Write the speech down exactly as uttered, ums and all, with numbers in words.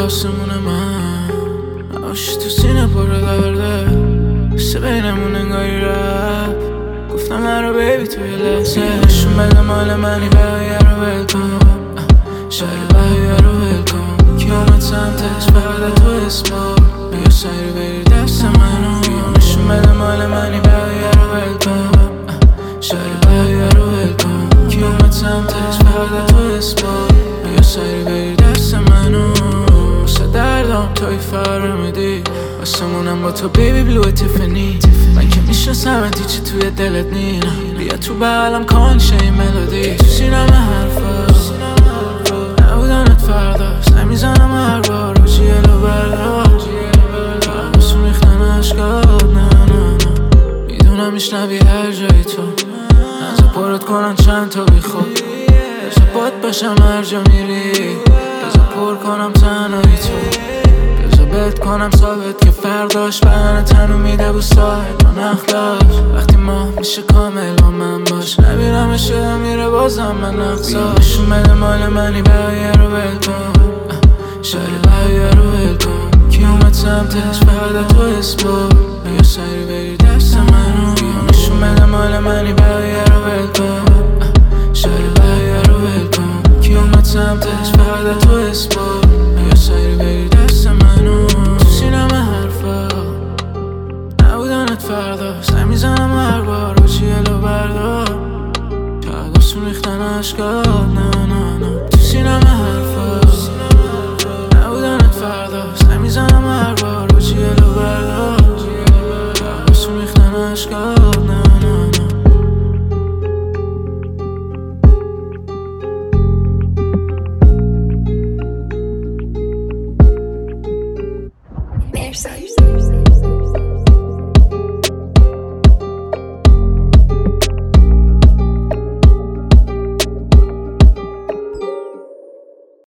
آسمون من آش تو سینه پر درده بسه بینمون انگاری رفت گفتم من رو بیبی توی لحظه نشون بده مال منی بقیه رو ول کن شهر بقیه رو ول کن کی اومد سمتش فقط تو اسما بیا سری بری دست منو بیا نشون بده مال منی بقیه رو ول کن شهر بقیه رو ول کن کی اومد سمتش فقط تو اسما بیا سری بری دست منو واسه دردم توی فرمیدی واسمونم با تو بیبی بلو تیفنی من که میشناسمت هیچی توی دلت نی بیا تو بغلم کن شه این ملودی تو سینم حرفا نبودنت فرداست نمیزنم هر بار رو جیلو بردار فرماسون ریختن عشقات نه نه نه میدونم میشنوی هر جایی تو نزا پرت کنن چند تا بی خود بزا باد باشم هر جا میری بزا پر کنم تنهایی تو بهت کنم ثابت که فرداش بدن تنو میده بو ساعت من اخلاش وقتی ماه میشه کامل با من باش نبیرم شده میره بازم من اقصاش نشون بده مال منی بقیه رو ول کن شهر بقیه رو ول کن کی اومد سمتش فقط تو اسما بیا سری بری دست منو بیا نشون بده مال منی بقیه رو ول کن شهر بقیه رو ول کن کی اومد سمتش فقط تو اسما بیا سری بری دست منو تو سینم حرفا نبودنت فرداست نمیزنم هر بار رو جیلو بردار چقدرسون ریختن عشقات نه نه نه تو سینم حرفا نبودنت فرداست نمیزنم هر بار رو جیلو بردار چقدرسون ریختن عشقات نه نه نه مرسی